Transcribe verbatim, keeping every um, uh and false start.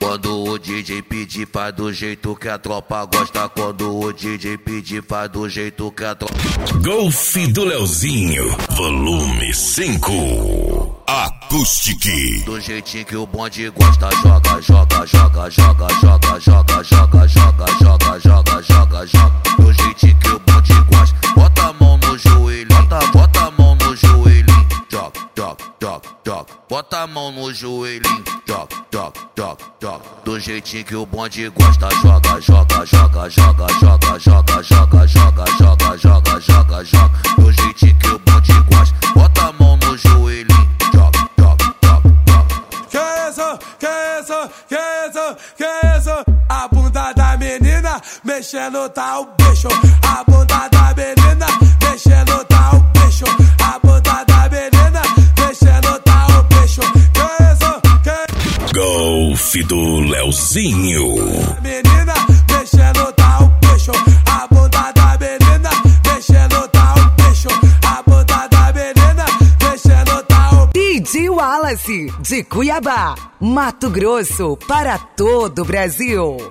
Quando o D J pedir, faz do jeito que a tropa gosta. Quando o D J pedir, faz do jeito que a tropa... Golfe do Leozinho, volume cinco. Acoustic. Do jeitinho que o bonde gosta. Joga, joga, joga, joga, joga, joga, joga, joga, joga, joga, joga, joga. Do jeitinho que o bonde gosta. Bota a mão no joelho, bota, bota a mão no joelhinho. Joga, joga, joga, joga. Bota a mão no joelhinho. Joga, joga, joga, joga. Do jeitinho que o bonde gosta. Joga, joga, joga, joga, joga, joga, joga, joga, joga, joga, joga, joga. Do jeitinho que o bonde gosta. Bota a mão no joelhinho. Joga, joga, joga, joga. Que isso, que isso, que isso, que isso? A bunda da menina mexendo tá o bicho. A bunda da menina mexendo tá o bicho. A bunda da menina mexendo tá o bicho. Que isso, que... Golfe do Leozinho. Menina mexendo tá o bicho. A bunda da menina mexendo tá o bicho. A bunda da menina mexendo tá o... D J Wallace, de Cuiabá, Mato Grosso, para todo o Brasil.